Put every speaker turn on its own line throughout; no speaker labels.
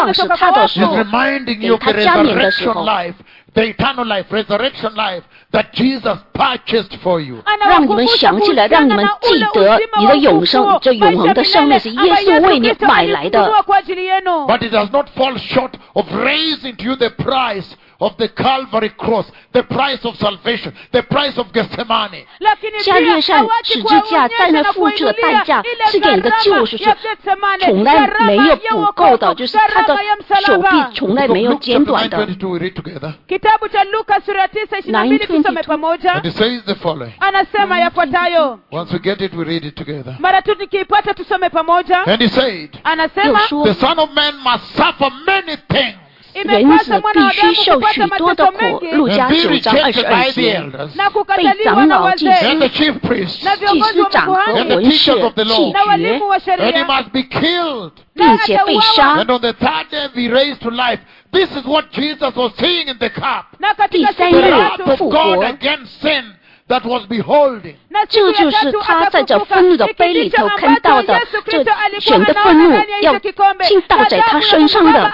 放是他的时候，
He's reminding
给
you of
他
the
加冕的时
resurrection
候，
life, the eternal life, resurrection life that Jesus purchased for you.
让你们想起来，让你们记得你的永生，这永恒的生命是耶稣为你买来的。
But it does not fall short of raising to you the price of the Calvary cross, the price of salvation, the price of Gethsemane.
加略上十字架在那付出的代价是给你的救赎，是从来没有补够的，就是他的手臂从来没有剪短的。
9:22 we read together.
kitabu cha Luka sura 9:22 tusome pamoja.
And it says the following.
Anasema yafuatayo.
Once we get it, we read it together.
Mara tu tukiipata tusome pamoja.
And he said,
Anasema
the Son of Man must suffer many things
人子必须受许多的苦，路加
and be
9章
rejected by
22
the
节，
elders
被长老、祭
and the
司、
chief priests,
祭司长和文士弃绝，
and he must be killed.
并且被杀。
And on the third day be raised to life. This is what Jesus was saying in the cup.
第三
The
日
wrath of
复
God
活，
against sin that was beholding.
这就是他在这愤怒的杯里头看到的，这神的愤怒要倾倒在他身上的。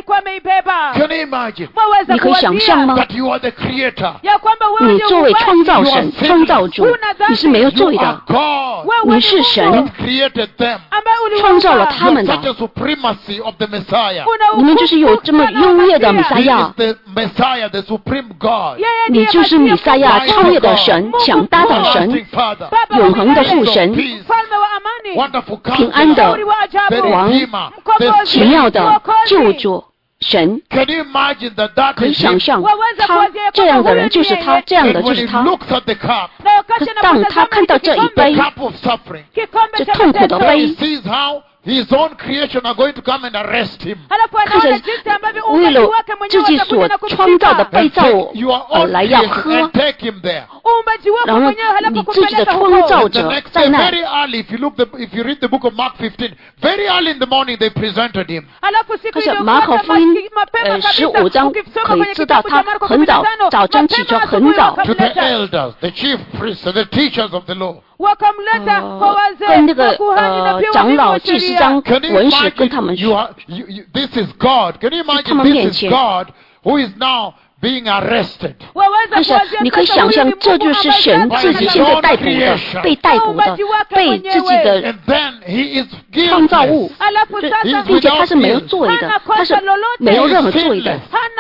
Can you imagine
你可以想象吗？
that you are the creator?
你作为创造神、创造主，你是没有
You
罪
are
的，
God
你是神，
that created them.
创造了他
You
们
have
的
such。a supremacy of the Messiah.
你们就是有这么优越的弥赛
He
亚
is，the Messiah, the supreme God.
你就是弥赛亚，超越的神，强大的神，
Everlasting Father.
永恒的父
Prince of
神，
Peace. Wonderful
平安的
Counselor. The
王，
Redeemer. The
奇妙的救主神。
Can you imagine that
可以
is
想
him?
象，他这样的人就是他，这样
And
的就
when
是
he
他。
looks at the cup,
可是当他看到这一
the
杯，
cup of suffering,
这痛苦的
he
杯，
sees how his own creation are going to come and arrest him.
看着为了自己所创造的被造
You are all
来要
creation
喝，
and take him there.
然后你自己的创造
The
者
next
在
day,
那，
very early, if you read the book of Mark 15, very early in the morning they presented him.
可是马可福音15章可以知道，他很早晨起床很早，
To the elders, the chief priests, and the teachers of the law.
跟那个长老、祭司长、
Can you
文士跟他们
imagine
说，
this is God? Can you
他们
imagine
面
this is
前
God who is now being arrested?
但是你可以想象，这就是神自己现在逮捕的、被逮捕的、被自己的
And then he is
创造物
guiltless.，
并且他是没有罪的，他是没有任何罪的，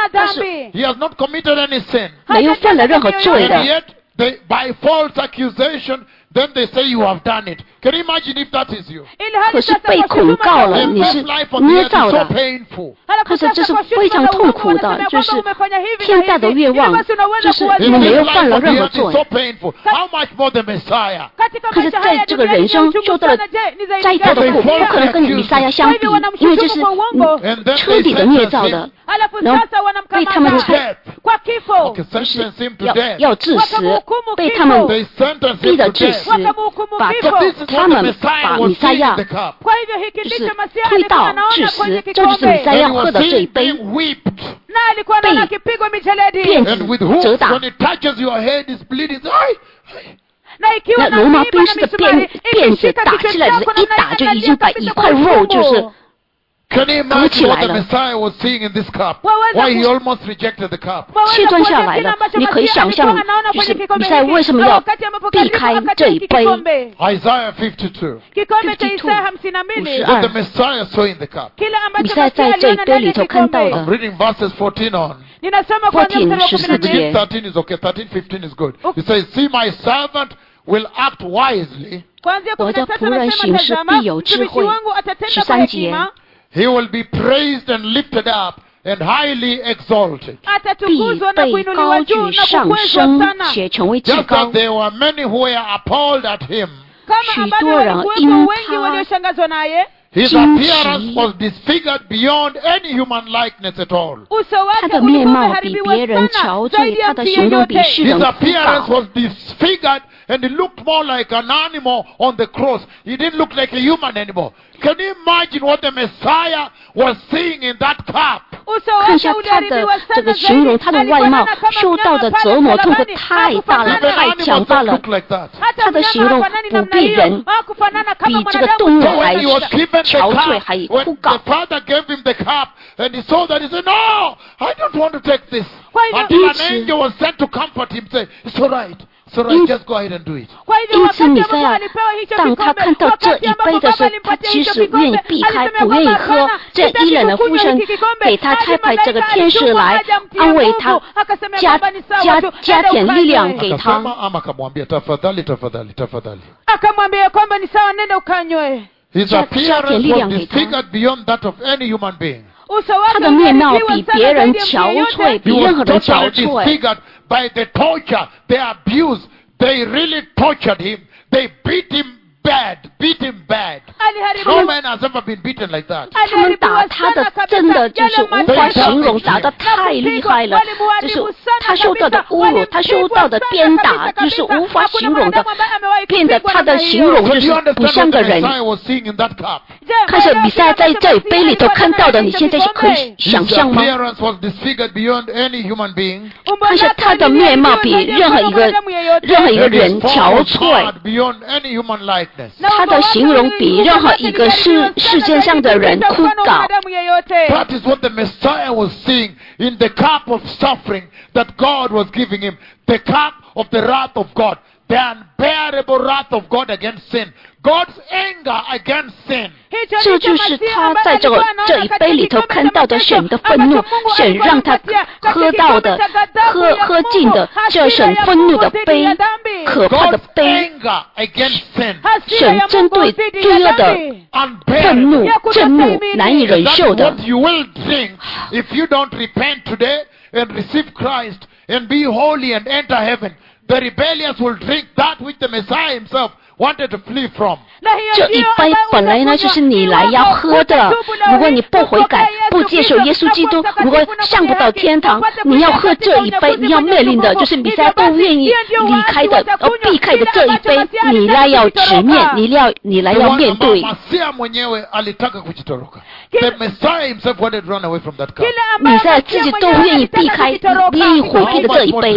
He has not committed any sin.
没有犯了任何罪
And
的。
yet, by false accusation, then they say you have done it. Can you imagine if that is you?
可是被控告了，
The
你是
first life on the
捏
earth
造
is
的
so，painful.
可是这是非常痛苦的，就是天大的愿望，就是你
In
们没
this
有
life
犯了
on the
任何
earth is
罪。
so painful. How much more the Messiah?
可是在这个人生受到了再多的苦，不可能跟弥赛亚相比，因为这是
And then
彻底的捏造的，然后被他们猜
Okay, sentence him to
要
death.
要致死，被他们
They sentenced
逼
him
得
to
致死
death.
把
So this is
他
what the
们
Messiah
把
was
弥赛
seeing in
亚
the cup.
就是推到致死，这就是弥赛
And
亚
he
喝
was
的这一
seeing
杯
being whipped.
辫
And with
子
hoops,
折打
when。it touches your head, it's bleeding. Ay.
那罗马兵士的辫子打起来的，一打就已经把一块肉就是
Can you imagine what the Messiah was seeing in this cup? Why he almost rejected the cup?
切断下来了。你可以想象，就是弥赛亚为什么要避开这一杯？
Isaiah 52.
52
What the Messiah saw in the cup.
弥赛亚在这一杯里头看到
I'm
的。
reading verses 14 on.
14 14
Begin 13 is okay. 13, 15 is good. He says, see, my servant will act wisely.
我的仆人行事必有智慧。13节，
He will be praised and lifted up and highly exalted.
必被高举上升，且成为至
Just
高
as。there were many who were appalled at him.
许多人因他
His
惊奇
appearance was disfigured beyond any human likeness at all.
他的面貌比别人憔悴，他的形容比世
His
人枯
appearance
槁。
was disfigured and he looked more like an animal on the cross. He didn't look like a human anymore. Can you imagine what the Messiah was seeing in that cup?
看一下他的这个形容，他的外貌受到的折磨痛苦太大了，太强大了。他的形容不比人，比这个动物还憔悴，还枯槁。
And he saw that, he said, "No, I don't want to take this." Until an angel was sent to comfort him, say, "It's all right, it's all right, just go ahead and do it."
因此，弥赛亚当他看到这一杯的时候，他其实愿意避开，不愿意喝。这医人的呼声给他差派这个天使来安慰他，加点力量给他。
His appearance was disfigured beyond that of any human being.
他的面貌比别人憔悴，比任何人憔悴。
disfigured by the torture, the abuse. They really tortured him. They beat him bad. No man has ever been beaten like that.
他们打他的真的就是无法形容，打得太厉害了。就是他受到的侮辱，他受到的鞭打，就是无法形容的，变得他的形容就是不像个人。看着比赛在这杯里头看到的，你现在可以想象吗？看着他的面貌比任何一个人憔悴。他的形容比任何一个世界上的人枯槁。
That is what the Messiah was seeing in the cup of suffering that God was giving him. The cup of the wrath of God. The unbearable wrath of God against sin. God's anger against sin.
这就是他在这一杯里头看到的神的愤怒，神让他喝到的、喝尽的这神愤怒的杯，可怕的杯。神针对罪恶的愤怒、震怒，难以忍受的。
What you will drink if you don't repent today and receive Christ and be holy and enter heaven. The rebellious will drink that which the Messiah himself wanted to flee from.
这一杯本来呢就是你来要喝的，如果你不悔改，不接受耶稣基督，如果上不到天堂，你要喝这一杯，你要面临的就是弥赛亚都愿意离开的，避开的这一杯，你来要直面，你来要面对。
The Messiah himself wanted to run away from that cup.
弥赛亚自己都愿意避开，愿意回避的这一杯。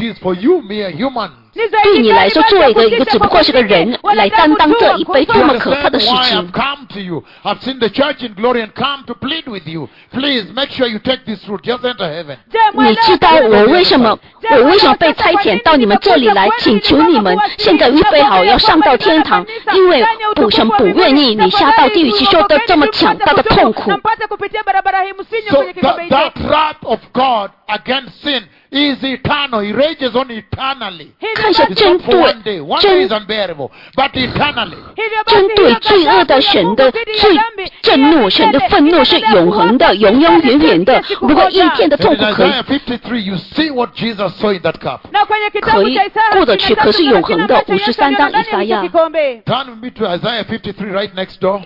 对你来说，作为一个只不过是个人来担当这一杯多么可怕的事情。
I've seen the church in glory and come to plead with you. Please make sure you take this route. Just enter heaven.
你知道我为什么被差遣到你们这里来，请求你们现在预备好要上到天堂，因为神不愿意你下到地狱去受到这么强大的痛苦。
So that wrath of God against sin is eternal. He rages on eternally.
看一下针对
One day is unbearable, but eternally.
针对罪恶的神的震怒，神的愤怒是永恒的，永永远远的。如果一天的痛苦可以
you see what Jesus saw in that cup.
可以过得去，可是永恒的。53章以赛亚。
Turn with me to Isaiah 53 right next door.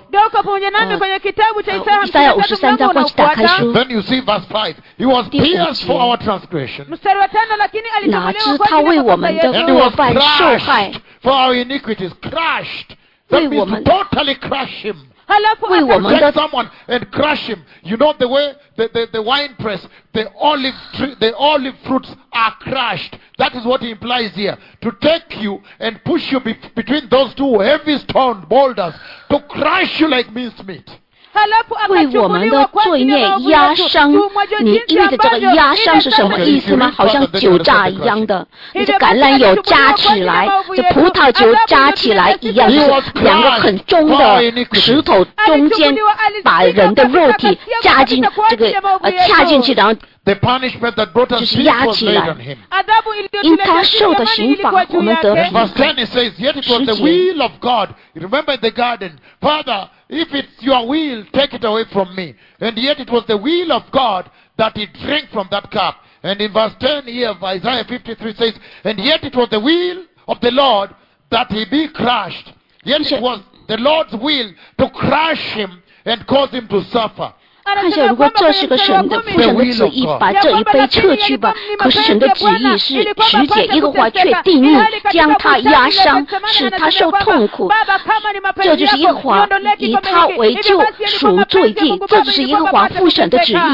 以赛亚53章，或者打开书。
Then you see verse 5. He was pierced for our transgression.
哪知他为我们的过犯受害，
for our iniquities, crushed. That means to totally crush him.
为我们
Take
的
someone and crush him. You know the way the wine press, the olive fruits are crushed. That is what he implies here. To take you and push you between those two heavy stone boulders, to crush you like minced meat.
为我们的罪孽压伤，你意味着这个压伤是什么意思吗？好像酒榨一样的，你这橄榄油扎起来，这葡萄酒扎起来一样，就是两个很重的石头中间，把人的肉体加进这个掐进去，然后
The punishment that brought us peace was laid on him.
因他受的刑罚，我们得平
Verse 10 it says, yet it was the will of God. You remember in the garden, Father, if it's your will, take it away from me. And yet it was the will of God that he drank from that cup. And in verse 10 here of Isaiah 53 says, and yet it was the will of the Lord that he be crushed. Yet it was the Lord's will to crush him and cause him to suffer.
看一下，如果这是个父神的旨意，把这一杯撤去吧。可是神的旨意是直接，耶和华却定义将他压伤，使他受痛苦。这就是耶和华以他为救赎罪祭，这就是耶和华父神的旨意。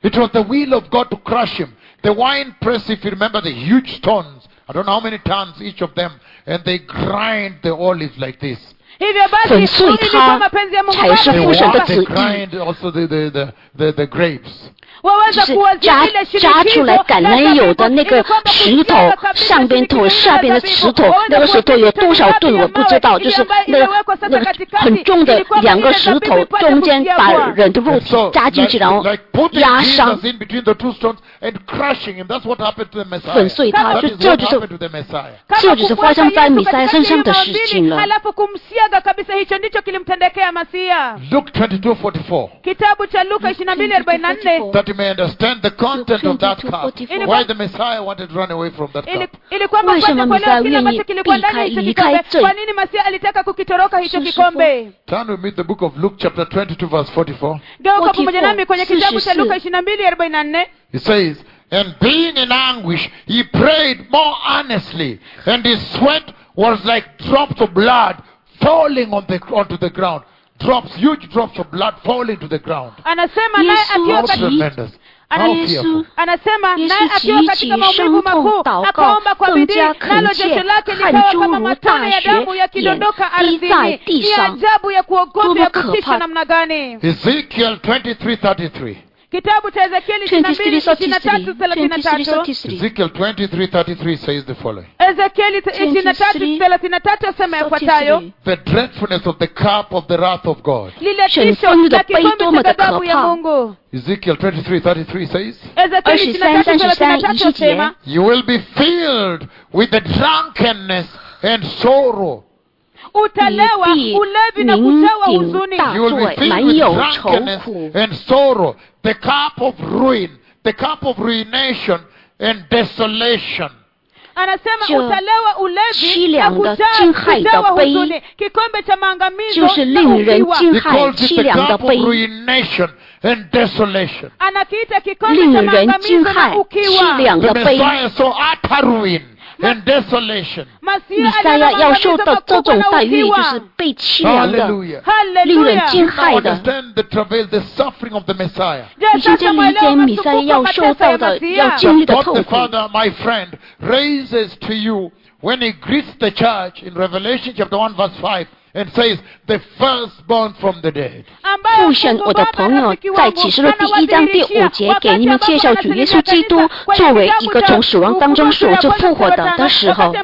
It was the will of God to crush him. The winepress, if you remember, the huge stones, I don't know how many tons each of them, and they grind the olives like this.
粉碎它才是父神的旨
They
意。
grind also the grapes.
就是扎出来橄榄油的那个石头，上边头下边的石头，那个石头有多少吨我不知道，就是那个很重的2个石头，中间把人的肉体扎进去，然后压伤，粉碎它，这就是发生在弥赛亚身上的事情了。
Luke 22:44.
Kitabu cha Luka 22:44.
That you may understand the content of that cup. Why the Messiah wanted to run away from that cup.
ili kwamba mpate kuelewa kile ambacho kilikuwa ndani ya hicho kikombe. Kwa nini Masia alitaka kukitoroka hicho kikombe?
Turn with me the book of Luke chapter 22 verse 44.
Geuka pamoja nami kwenye kitabu cha Luka 22:44.
It says, and being in anguish, he prayed more earnestly, and his sweat was like drops of blood falling onto the ground. Drops, huge drops of blood falling to the ground.
Anasema naye akiwa katika anasema naye akiwa katika maumivu makuu akaomba kwa bidii, nalo jasho lake likawa kama matone ya damu yakidondoka ardhini. Ni ajabu ya kuogofya kutisha namna gani.
Ezekiel 23:33.
Kitabu cha Ezekieli 23:33.
Ezekiel 23:33 says the following.
Ezekieli 23:33 asema yafuatayo.
The dreadfulness of the cup of the wrath of God.
Lile tisho la kikombe cha ghadhabu ya Mungu.
Ezekiel 23:33 says,
Ezekieli 23:33 asema,
you will be filled with the drunkenness and sorrow.
Utalewa ulevi na kujawa huzuni.
You will be filled with drunkenness and sorrow, the cup of ruin, the cup of ruination and desolation.
Anasema utalewa ulevi na kujawa huzuni, kikombe cha maangamizo na ukiwa.
He calls it the cup of ruination and desolation.
Anakiita kikombe cha maangamizo na ukiwa.
The Messiah saw utter ruin and desolation.
弥赛亚要受到这种待遇，就是被凄凉的，令人惊骇的。你现在理解弥赛亚要受到的、要经历的痛苦。
When he greets the church in Revelation chapter 1 verse 5 and says, the firstborn from the dead.
父神，我的朋友，在启示录第1章第5节给你们介绍主耶稣基督作为一个从死亡当中首次复活的时候。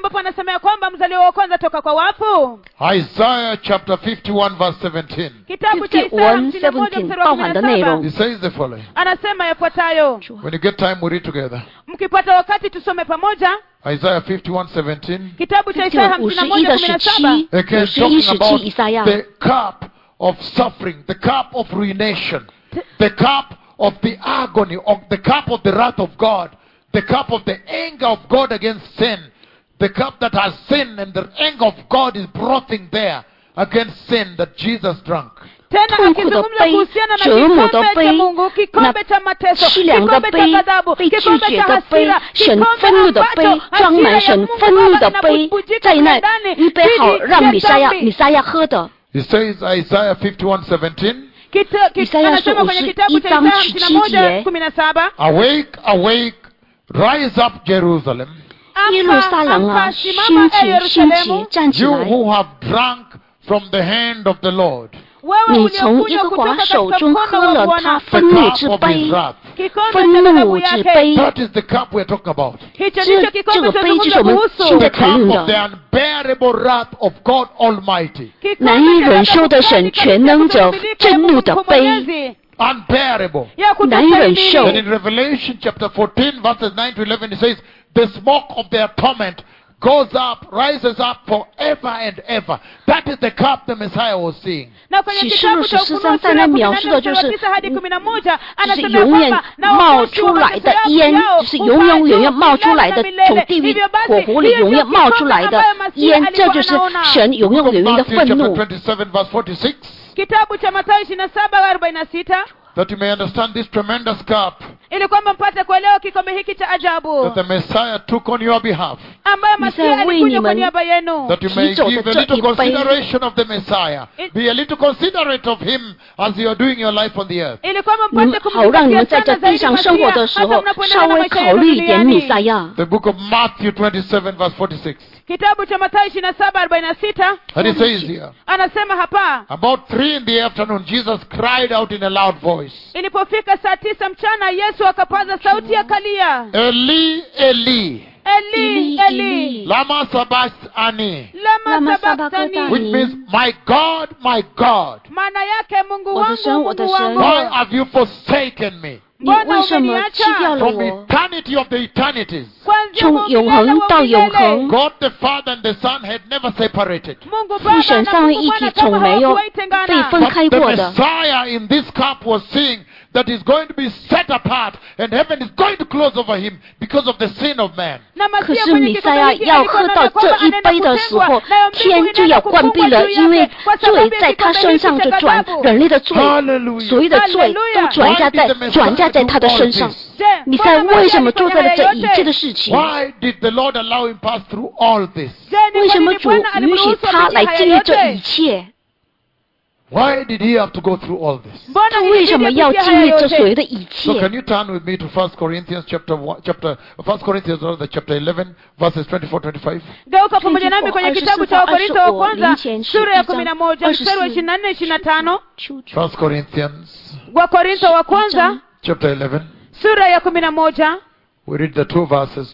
Isaiah chapter 51 verse 17.
51:17 包含的内容。
He says the following.
anasema yafuatayo.
When you get time, we read together.
Mkipata wakati tusome pamoja.
Isaiah 51:17.
Kitabu cha Isaya 51:17.
Again, talking about the cup of suffering, the cup of ruination, the cup of the agony, of the cup of the wrath of God, the cup of the anger of God against sin, the cup that has sin, and the anger of God is brothing there against sin that Jesus drank.
痛苦的悲、折磨的悲、那凄凉的悲、被拒绝的悲、神愤怒的悲、装满神愤怒的悲，在那预备好让弥赛亚喝的。
He says Isaiah 51:17.
以赛亚书51章17节。
Awake, awake, rise up, Jerusalem.
耶路撒冷啊，兴起，兴起，站起
You
来！
who have drunk from the hand of the Lord.
你从耶和华手中喝了他愤怒之杯，愤怒之杯。
That is the cup we are talking about.
这个杯就是我们现在谈论
The
的。
unbearable wrath of God Almighty.
难以忍受的神全能者震怒的杯，
Unbearable.
难以忍受。
And in Revelation chapter 14 verses 9 to 11 it says, the smoke of their torment goes up, rises up forever and ever. That is the cup the Messiah was seeing.
启示录14章在那描述的就是永远冒出来的烟，就是永远冒出来的，从地狱火湖里永远冒出来的烟，这就是神永远的愤怒。
27 verse 46.
Kitabu cha Mathayo 27:46.
That you may understand this tremendous cup.
ili kwamba mpate kuelewa kikombe hiki cha ajabu
that the Messiah took on your behalf,
ambaye Masihi alikuja kwa niaba yenu,
that you may give a little consideration of the Messiah, be a little considerate of him as you are doing your life on the earth.
好让你们在这地上生活的时候稍微考虑一点弥赛亚。
The book of Matthew 27 verse 46.
Kitabu cha Mathayo 27:46.
And it says here,
anasema hapa,
about 3 in the afternoon, Jesus cried out in a loud voice,
ilipofika saa 9 mchana, Yesu akapaza sauti akalia,
Eli, Eli,
Eli, Eli,
lama sabachthani,
lama sabachthani,
which means, my God,
maana yake Mungu wangu, Mungu wangu,
why have you forsaken me?
你为什么弃掉了
From
我？
eternity of the eternities,
从永恒到永恒，
God the Father and the Son had never separated.
父神三位一体从没有被分
But
开
the
过的。
Messiah in this cup was seeing that he's going to be set apart and heaven is going to close over him because of the sin of man.
可是弥赛亚要喝到这一杯的时候，天就要关闭了，因为罪在他身上就转，人类的罪，所有的罪都转嫁在他的身上。弥赛亚为什么做在了这一切的事情？
Why did the Lord allow him pass through all this?
为什么主允许他来经历这一切？
Why did he have to go through all this?
他为什么要经历这所有的一
So
切？
can you turn with me to 1 Corinthians chapter 11 verses 24-25?
Geuka pamoja nami kwenye kitabu cha Wakorintho wa kwanza sura ya 11 mstari wa 24-25.
1 Corinthians
Wakorintho wa kwanza
chapter 11.
sura ya 11,
We read the 2 verses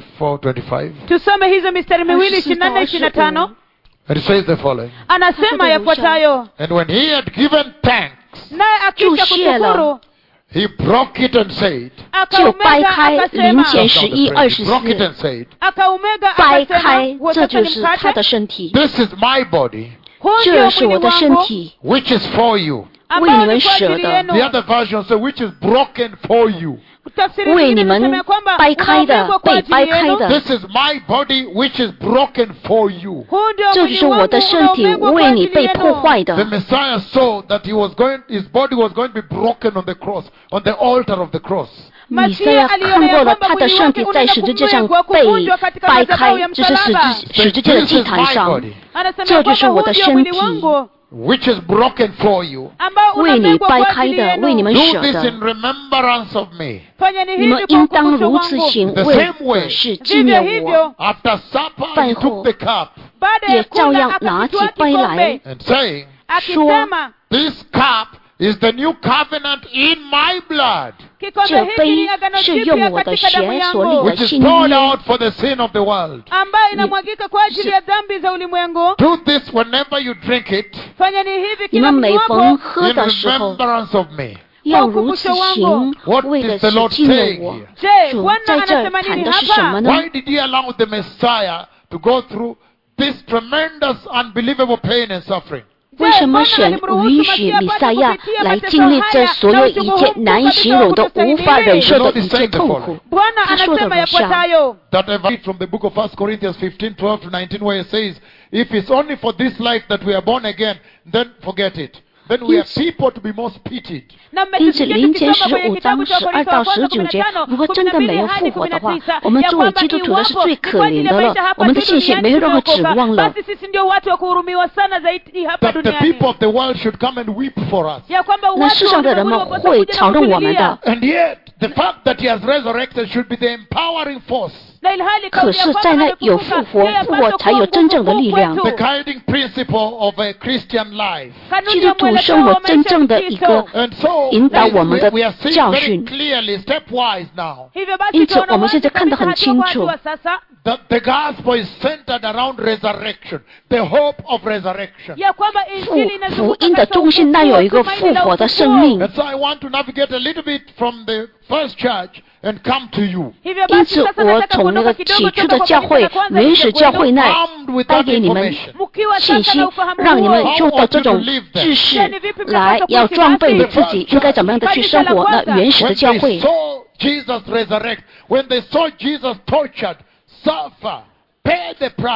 24-25.
tusome hizo mistari miwili 24-25.
And it says the following.
Anasema yafuatayo,
And when he had given thanks,
naye akisha kushukuru
he broke it and said,
就掰开零前
That's not the phrase. He broke it
11:24，
and said,
akaumega
掰
akasema,
开，
huo
这
sasa
就
ni
是他
mkate,
的身体，
This is my body,
huu
这
ndio
是我
mwili
的身
wangu
体，
which is for you.
为
ambao
你们
ni kwa
舍
ajili
的，
yenu.
The other version says, which is broken for you.
Tafsiri
为
nyingine
你们
inasema ya kwamba
掰开的，
unaumegwa kwa
被掰
ajili
开
yenu.
的，
This is my body which is broken for you.
huu ndio
这就
mwili
是我
wangu
的身体
unaomegwa
为
kwa
你
ajili
被破
yenu.
坏
The
的。
Messiah saw that his body was going to be broken on the cross, on the altar of the cross.
弥赛亚看过了他的身体在十字架上被掰开，这是十字架的祭坛上，
Anasema
这就是
kwamba
我
huu
的
ndio
身
mwili
体，
wangu
which is broken for you.
ambao
为你
unamegwa
掰
kwa
开
ajili
的，为你
yenu.
们
Do
舍
this
的，
in remembrance of me.
Fanyeni
你们
hivi kwa
应当
ukumbusho
如此
wangu.
行，
The
为
same way.
的是纪
Vivyo
念我。
hivyo
After supper, he
饭后
took the cup
baada
也
ya
照
kula
样拿起
akakitwaa
杯来，
kikombe
and saying,
akisema,
this cup is the new covenant in my blood,
kikombe
这
hiki
杯
ni agano
是
jipya
用我的
katika damu
血所立
yangu
的
which is
新
poured
约，
out for the sin of the world.
ambayo inamwagika kwa ajili ya dhambi za ulimwengu.
Do this whenever you drink it
Fanyeni hivi
你
kila
们每逢
mnywapo
喝
in
的时候，
remembrance of me.
要如此行，
What
为的
is the
是
Lord
纪念
saying
我。
here?
Je,
主
Bwana
在这儿
anasema
谈
nini
的是什么
hapa?
呢？
Why did he allow the Messiah to go through this tremendous, unbelievable pain and suffering?
为什么神允许弥赛亚来经历这所有一切难以形容的、无法忍受的一切痛苦？
Bwana
他说的
anasema
如下：
yafuatayo,
That I read from the book of 1 Corinthians 15:12-19, where it says, if it's only for this life that we are born again, then forget it. Then we are people to be most pitied.
那
因此，
mmesikia
林前
tukisoma kwenye
15
kitabu
章
cha
12
Wakorintho
到
wa kwanza
19节，
15,
如果真的没有复活的话，
12
我们
ya
作为
kwamba
基督徒的是
iwapo
最
ni
可
kwa ajili
怜
ya
的了
maisha，hapa
我们的
tu
信心
duniani
没有任何指
tumeokoka,
望了。
basi sisi ndio watu wa kuhurumiwa sana zaidi hapa
That the
duniani.
people of the world should come and weep for us.
Ya kwamba
那
watu
世上的人们
wapaswa
会
kuja na
嘲弄我们
kutulilia.
的，
And yet, the fact that he has resurrected should be the empowering force,
Na ilhali
可
kauli ya
是，
kwamba
在那有
amefufuka,
复活，
yeye
复活
apaswa
才有
kuwa
真正的
nguvu
力量。
kwetu.
the guiding principle of a Christian life.
Kanuni
基
ya
督徒
mwelekeo
生活
wa
真
maisha
正
ya
的一
Kristo.
个
And so,
引导我们的
we are seeing
教
very
训。
clearly, stepwise now,
Hivyo basi
因此，
tunaona
我们现在
wazi
看得
kabisa
很
hatua
清
kwa
楚，
hatua sasa
that the gospel is centered around resurrection, the hope of resurrection.
ya kwamba
福
injili
福
inazunguka
音的
katika
中心那有一个
tumaini
复
la
活的
ufufuo.
生命。
And so I want to navigate a little bit from the first church and come to you,
Hivyo
因
basi
此，
sasa
我
nataka
从那个
kuondoka
起
kidogo
初的
toka
教
kwa
会
kanisa la kwanza
原始
kuja
教
kwenu.
会那
armed with
带
that
给你们
information.
Mkiwa
信
sasa
息
na ufahamu
让你们
huo.
受到这种知识，来要装备你自己应该怎么样的去生活。那原始的
When
教
they
会，
saw Jesus resurrect, when they saw Jesus tortured, suffer, pay the price,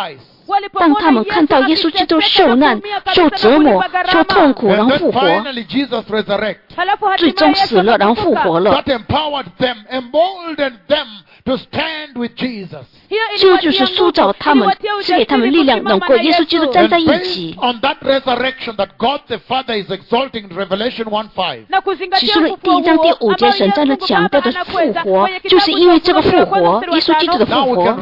当他们看到耶稣基督受难、受折磨、受痛苦，然后复活，最终死了，然后复活了。这就是塑造他们，赐给他们力量，能够耶稣基督站在一起。启示录第1章第5节，神在那讲到的复活，就是因为这个复活，耶稣基督的复活。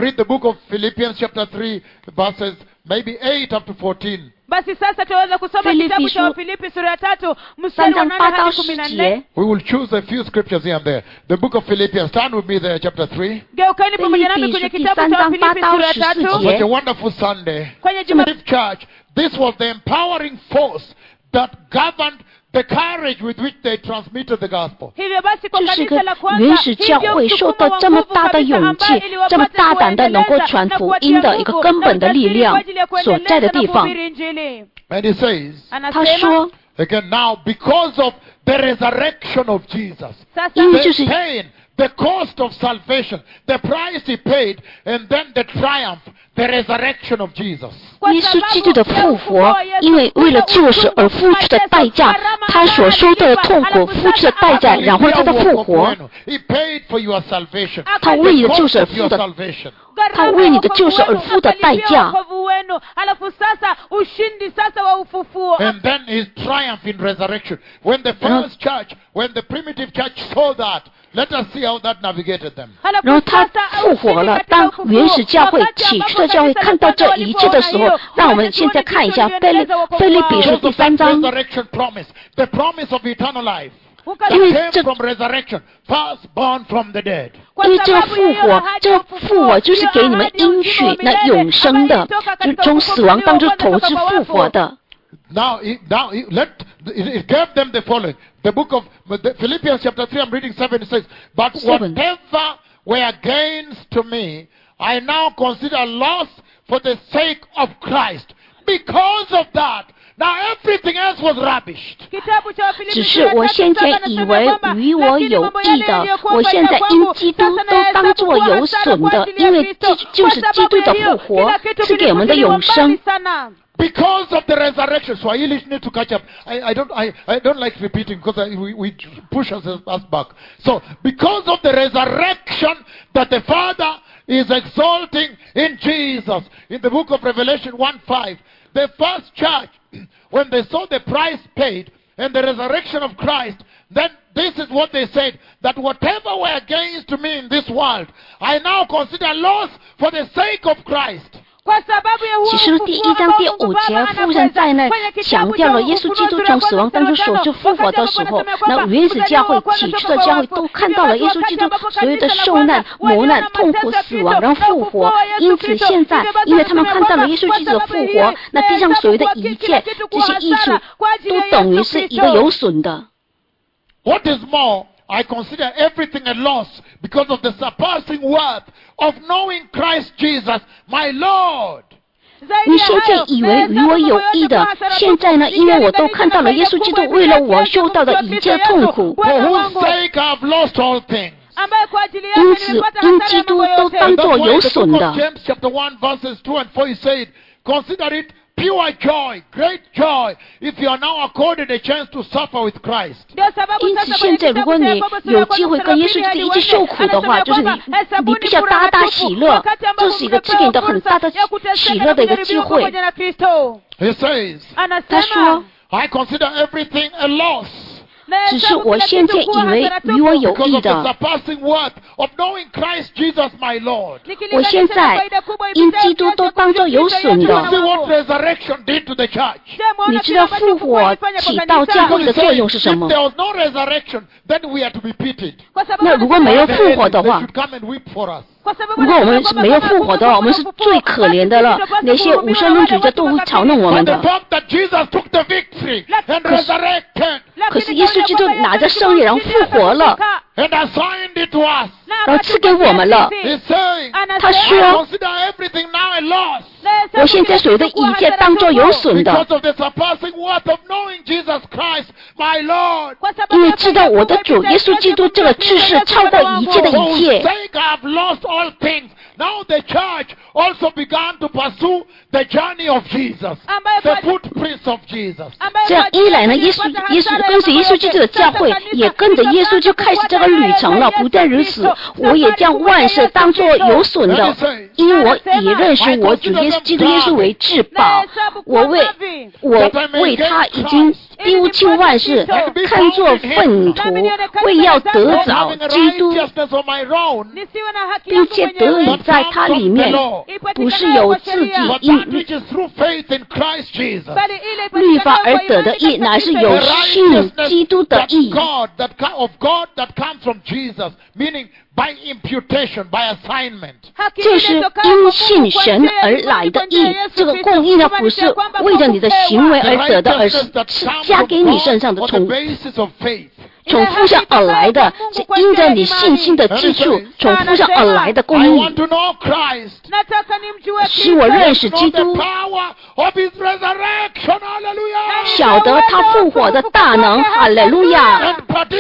Basi sasa tuweza kusoma kitabu cha Wafilipi sura ya 3 mstari wa 8 hadi 14.
We will choose a few scriptures here and there. The book of Philippians, stand with me there, chapter 3.
Geukeni pamoja nami kwenye kitabu cha Wafilipi sura ya 3.
What a wonderful Sunday.
Kwenye juma
church, this was the empowering force that governed the courage with which they transmitted the gospel.
这是个原始教会受到这么大的勇气，这么大胆的能够传福音的一个根本的力量所在的地方。
And he says,
他说
again now, because of the resurrection of Jesus,
因为就是
the pain, the cost of salvation, the price he paid, and then the triumph, the resurrection of Jesus.
耶稣基督的复活，因为为了救赎而付出的代价，他所受到的痛苦，付出的代价，然后他的复活。
He paid for your salvation.
他为你的救赎而付的，他为你的救赎而付的代价。
And then his triumph in resurrection. When the first church, when the primitive church saw that, let us see how that navigated them.
然后他复活了。当原始教会、起初的教会看到这一切的时候，让我们现在看一下腓立比书第3章。
The promise of eternal life.
因为这
from resurrection, first born from the dead.
因为这个复活就是给你们应许那永生的，就是从死亡当中投资复活的。
Now it gave them the following. The book of Philippians chapter 3, I'm reading 7, it says, but whatever were gains to me, I now consider loss for the sake of Christ. Because of that, now everything else was rubbish.
只是我现在以为与我有益的，我现在因基督都当作有损的，因为就是基督的复活是给我们的永生。
Because of the resurrection, Swahili need to catch up. I don't like repeating because we push us back. So, because of the resurrection that the Father is exalting in Jesus, in the book of Revelation 1:5, the first church, when they saw the price paid and the resurrection of Christ, then this is what they said, that whatever were gains to me in this world, I now consider loss for the sake of Christ.
启示录第1章第5节，父神在那强调了耶稣基督从死亡当中所救复活的时候，那原始教会、起初的教会都看到了耶稣基督所有的受难、磨难、痛苦、死亡，然后复活。因此现在，因为他们看到了耶稣基督的复活，那地上所有的一切这些益处都等于是一个有损的。
What is more, I consider everything a loss because of the surpassing worth of knowing Christ Jesus, my Lord.
你现在以为与我有益的，现在呢，因为我都看到了耶稣基督为了我受到的一切痛苦。
For whose sake I've lost all things.
因此，因基督都当作有损的。
James chapter 1 verses 2 and 4 he said, consider it pure joy, great joy, if you are now accorded a chance to suffer with Christ.
因此，现在如果你有机会跟耶稣基督一起受苦的话，就是你必须要大大喜乐，这是一个赐给你的很大的喜乐的一个机会。
He says,
他说
I consider everything a loss.
只是我现在以为与我有益的，我现在因基督都当作有损的。你知道复活起到教会的作用是什么？那如果没有复活的话，如果我们没有复活的话，我们是最可怜的了。那些无神论主义者都会嘲弄我们的。可是耶稣基督拿着胜利，然后复活了，
given it to us.
然后赐给我们了。
He's saying,
他
I
说
consider everything now a loss
我现在所有的一切当作有损的，
because of the surpassing worth of knowing Jesus Christ, my Lord.
因为知道我的主耶稣基督这个知识超过一切的
For
一
whose
切。
sake I have lost all things. Now the church also began to pursue the journey of Jesus, the footprints of Jesus.
这样一来呢，耶稣跟随耶稣基督的教会也跟着耶稣就开始这个旅程了。不但如此，我也将万事当作有损的，因为我以认识我主耶稣基督耶稣为至宝。我为他已经丢弃万事，看作粪土，为要得着基督，并且得以在他里面，不是有自己因律法而得的义，乃是有信基督的义。
By imputation, by assignment.
就是因信神而来的义，这个公义呢，不是为着你的行为而得的，而是加给你身上的从父上而来的，是因着你信心的支柱，从父上而来的公义。使我认识基督，晓得他复活的大能，哈利路亚，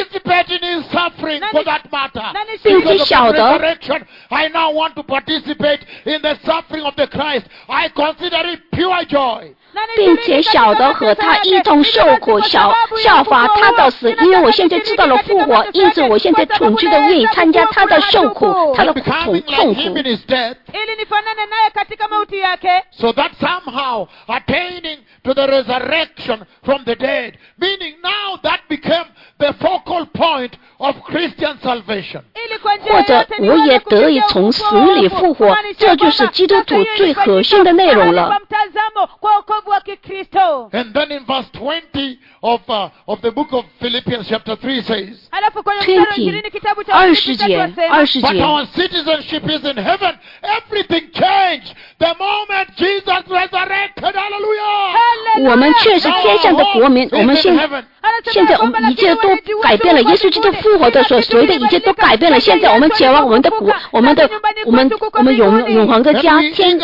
并且晓得
I now want to participate in the suffering of the Christ. I consider it pure joy.
并且晓得和他一同受苦，效法他的死，因为我现在知道了复活，因此我现在纯粹的愿意参加他的受苦，他的痛苦。
So that somehow attaining to the resurrection from the dead, meaning now that became the focal point of Christian salvation.
或者我也得以从死里复活，这就是基督徒最核心的内容了。
And then in verse 20 of the book of Philippians chapter 3 says,
20节
But our citizenship is in heaven. Everything changed the moment Jesus resurrected. Hallelujah!
我们却是天上的国民，我们现在我们一切都改变了，耶稣基督复活的所有的一切都改变了。现在我们前往我们的国，我们永恒的家天。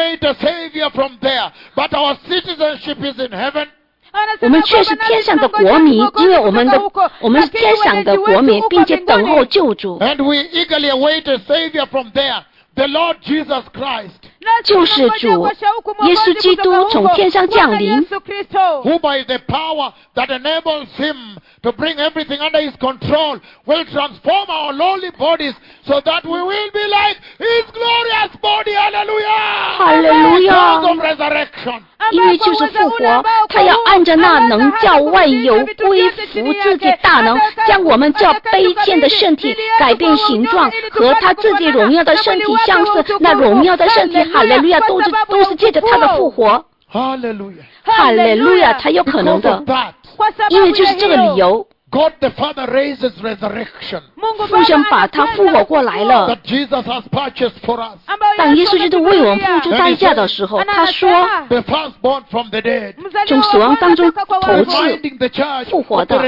我们却是天上的国民，因为我们是天上的国民，并且等候救主。
And we eagerly await a Savior from there, the Lord Jesus Christ.
救世主耶稣基督从天上降临，
who by the power that enables him to bring everything under his control will transform our lowly bodies so that we will be like his glorious body. Hallelujah!
Hallelujah!
Because of resurrection.
因为就是复活，他要按着那能叫万有归服自己大能，将我们叫卑贱的身体改变形状，和他自己荣耀的身体相似。那荣耀的身体，哈利路亚，都是借着他的复活。
哈利路亚，
哈利路亚，才有可能的。因为就是这个理由。
God the Father raises resurrection.
父神把他复活过来了。
That Jesus has purchased for us.
当耶稣基督为我们付出代价的时候，他说：“从死亡当中头次复活的。”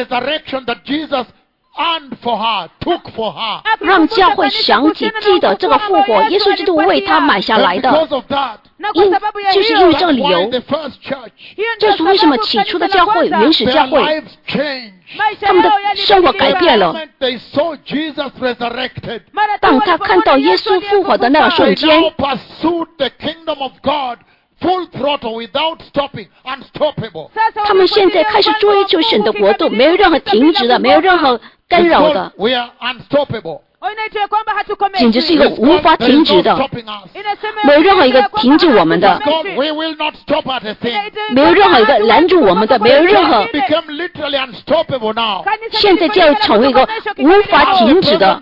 And for her, took for her.
让教会想起记得这个复活，耶稣基督为他买下来的。就是因为这个理由，这是为什么起初的教会，原始教会，他们的生活改变了。当他看到耶稣复活的那个瞬间，
Full throttle without stopping, unstoppable.
他们现在开始追求神的国度，没有任何停止的，没有任何干扰的。
We are unstoppable.
简直是一个无法停止的，没有任何一个停止我们的，没有任何一个拦住我们的，没有任何。现在就要成为一个无法停止的。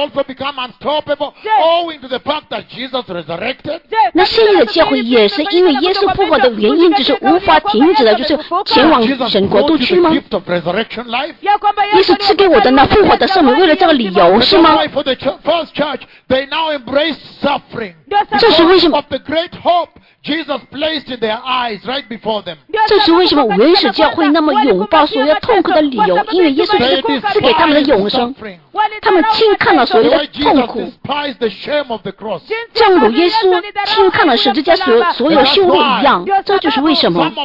那现在的教会也是因为耶稣复活的原因，就是无法停止的，就是前往神国度去吗？耶稣赐给我的那复活的生命，为了这个理由是吗？
For the first church, they now embrace suffering.
这是为什么？
Jesus placed in their eyes right before them.
这是为什么原始教会那么拥抱所有痛苦的理由，因为耶稣是赐给他们的永生，他们轻看了所有的痛苦，正如耶稣轻看了十字架所有羞辱一样，这就是为什么。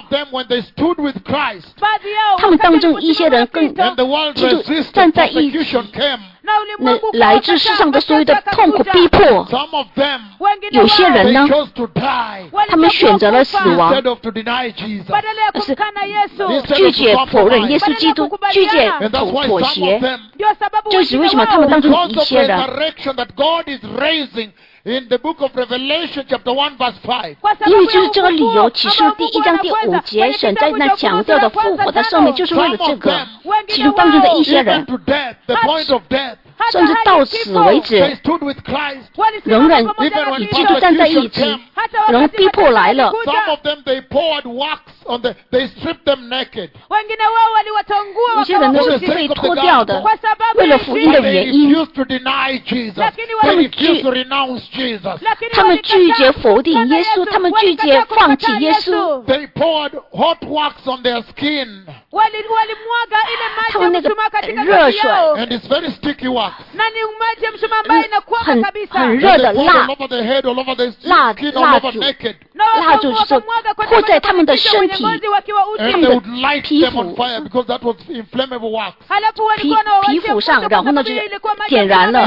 他们当中一些人跟基督站在一起，那来自世上的所有的痛苦逼迫，有些人呢，他们选择了死亡，是拒绝否认耶稣基督，拒绝妥协。这是为什么他们当中一些人
In the book of Revelation chapter 1 verse 5.
因为就是这个理由，启示第1章第5节，神在那强调的复活的生命，就是为了这个。其中当中的一些人，甚至到死为止，仍然与基督站在一起，仍然逼迫来了。
Some of them they poured wax on them, they stripped them naked.
有些人都是被脱掉的，为了福音的原因，他们拒绝否定耶稣，他们拒绝放弃耶稣。
They poured hot wax on their skin.
他们那个热水
and it's very sticky wax.
很热的蜡烛就是泼在他们的身体，他们的皮肤上，然后呢就点燃了。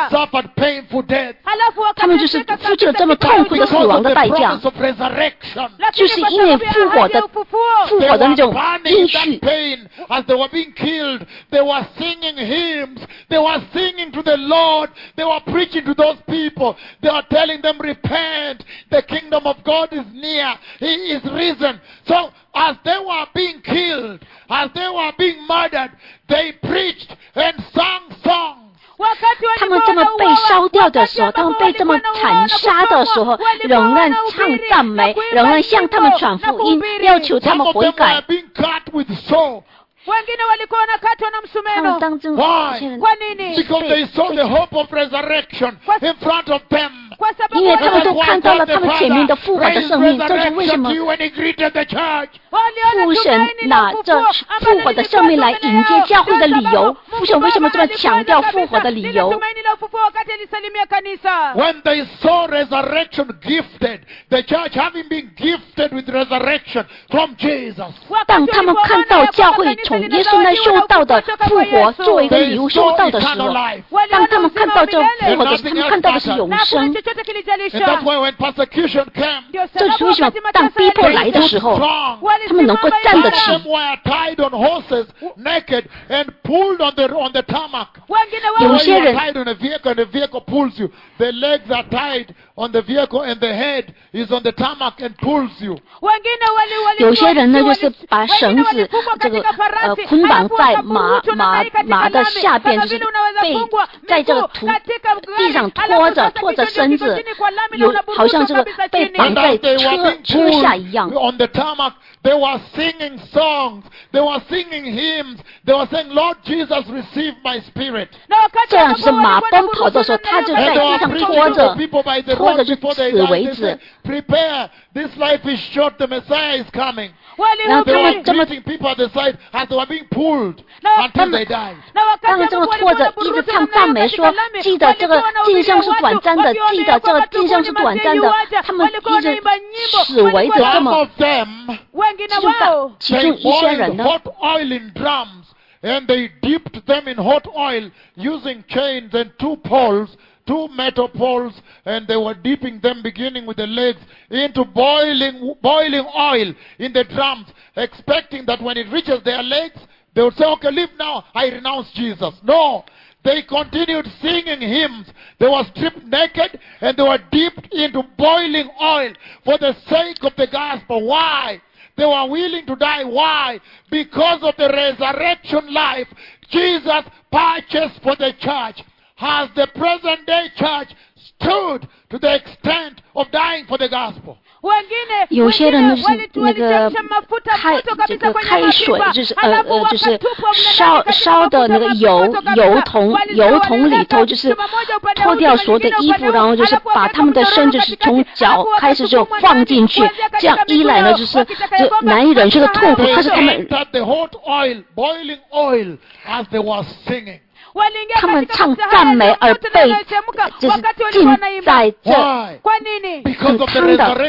他们就是付出了这么痛苦的死亡的代价，就是因为复活的那种应许。
As they were being killed, they were singing hymns, they were singing to the Lord, they were preaching to those people, they were telling them, repent, the kingdom of God is near, He is risen. So as they were being killed, as they were being murdered, they preached and sang songs.
他们这么被烧掉的时候，他们被这么惨杀的时候，仍然唱赞美，仍然向他们传福音，要求他们悔改。他们当中一些人
Because they saw the hope of resurrection in front of them.
因为他们都看到了他们前面的复活的生命，这是为什么父神拿着复活的生命来迎接教会的理由。父神为什么这么强调复活的理由？
When they saw resurrection gifted, the church having been gifted with resurrection from Jesus.
当他们看到教会从耶稣那受到的复活作为一个礼物受到的时候，当他们看到这复活的时候，他们看到的是永生。
And that's why when persecution came,
这是为什么当逼迫来的时候，他们能够站得起。
Some were tied on horses, naked, and pulled on the tarmac.
有些人
tied on a vehicle, and the vehicle pulls you. The legs are tied on the vehicle, and the head is on the tarmac and pulls you.
有些人呢，就是把绳子这个捆绑在马的下边，就是被在这个地上拖着身子，有好像这个被绑在车下一样。
On the tarmac, they were singing songs, they were singing hymns, they were saying, Lord Jesus, receive my spirit.
这样就是马奔跑的时候，他就在地上拖着就死为止。
Prepare, this life is short, the Messiah is coming.
然后他们这么
people at the side as they were being pulled until they died.
他们这么拖着，一直唱赞美说，记得这个今生是短暂的，记得这个今生是短暂的。他们一直死为止，这么。其中一些人呢，
hot oil in drums, and they dipped them in hot oil using chains and two metal poles, and they were dipping them, beginning with the legs, into boiling oil in the drums, expecting that when it reaches their legs, they would say, okay, leave now, I renounce Jesus. No, they continued singing hymns. They were stripped naked, and they were dipped into boiling oil for the sake of the gospel. Why? They were willing to die. Why? Because of the resurrection life Jesus purchased for the church. has the present day church stood to the extent of dying for the gospel?
有些人呢就是那个开水，就是烧的那个油桶里头，就是脱掉所有的衣服，然后就是把他们的身子是从脚开始就放进去，这样一来呢就是难以忍受的痛苦，可是他们他们唱赞美而被就是浸在这很汤的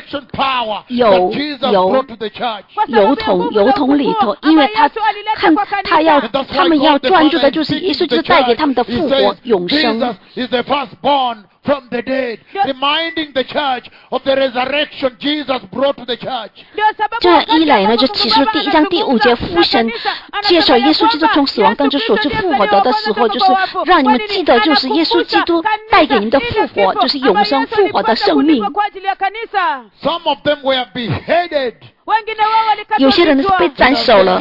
油桶里头，因为他们要专注的就是耶稣就是带给他们的复活永生。
From the dead, reminding the church of the resurrection Jesus brought to the church.
这样一来呢，就启示第1章第5节，父神接受耶稣基督从死亡当中所致复活的时候，就是让你们记得，就是耶稣基督带给你们的复活，就是永生复活的生命。
Some of them were beheaded.
有些人是被斩首了。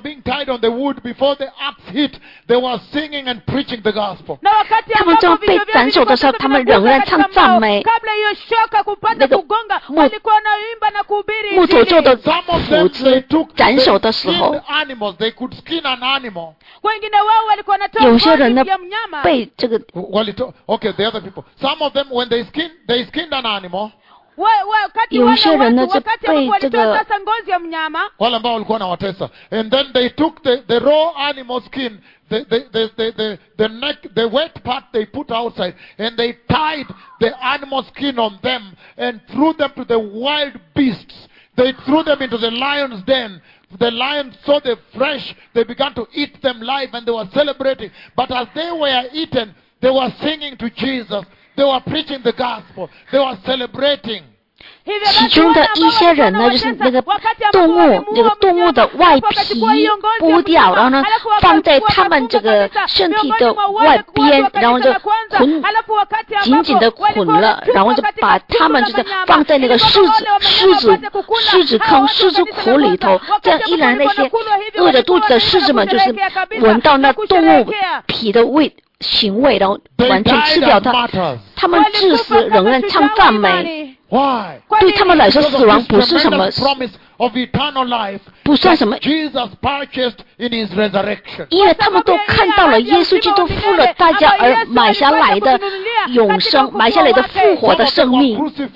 他们正被斩首的时候，他们仍然唱赞美。那个木头做的斧子斩首的时候，有些人呢被这个。
Okay, the other people. Some of them when they skinned an animal.
有些人呢就被这个
wale ambao walikuwa na watesa, and then they took the raw animal skin, the neck, the wet part they put outside, and they tied the animal skin on them and threw them to the wild beasts. They threw them into the lion's den. The lions saw the flesh, they began to eat them live, and they were celebrating. But as they were eaten, they were singing to Jesus. They were preaching the gospel. They were celebrating.
其中的一些人呢，就是那个动物的外皮剥掉，然后呢放在他们这个身体的外边，然后就紧紧的捆了，然后就把他们就是放在那个狮子坑、狮子窟里头。这样一来，那些饿着肚子的狮子们就是闻到那动物皮的腥味，然后完全吃掉它。他们至死仍然唱赞美。
Why?
对他们来说，死亡不是什么，不算什么，因为他们都看到了耶稣基督付了代价而买下来的永生，买下来的复活的生命。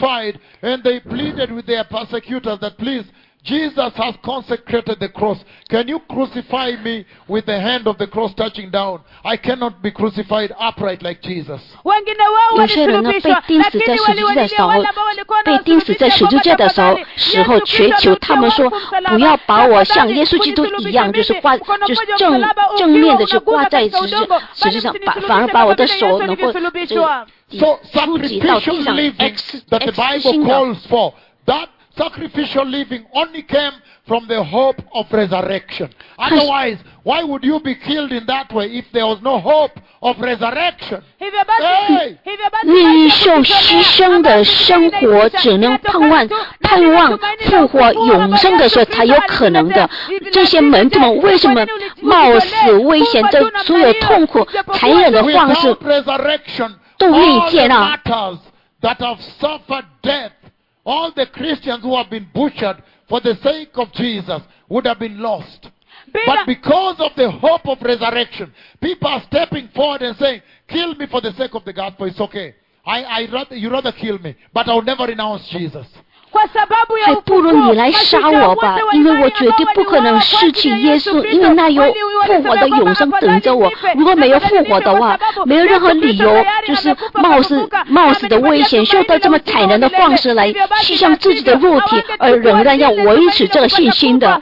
Jesus has consecrated the cross. Can you crucify me with the hand of the cross touching down? I cannot be crucified upright like Jesus.
有些人呢被钉死在十字架的时候，祈求他们说，不要把我像耶稣基督一样，就是正面的去挂在十字上，反而把我的手能够触及到地上 X 星的。
Sacrificial living only came from the hope of resurrection. Otherwise, why would you be killed in that way if there was no hope of resurrection?
愿意受牺牲的生活，只能盼望复活永生的时候才有可能的。这些门徒们为什么冒死危险，这所有痛苦、残忍的方式都愿意接纳
？All the Christians who have been butchered for the sake of Jesus would have been lost. But because of the hope of resurrection, people are stepping forward and saying, kill me for the sake of the gospel, it's okay. You rather kill me, but I'll never renounce Jesus.
还不如你来杀我吧，因为我绝对不可能失去耶稣，因为那有复活的永生等着我。如果没有复活的话，没有任何理由就是冒死的危险，受到这么残忍的方式来牺牲自己的肉体，而仍然要维持这个信心的。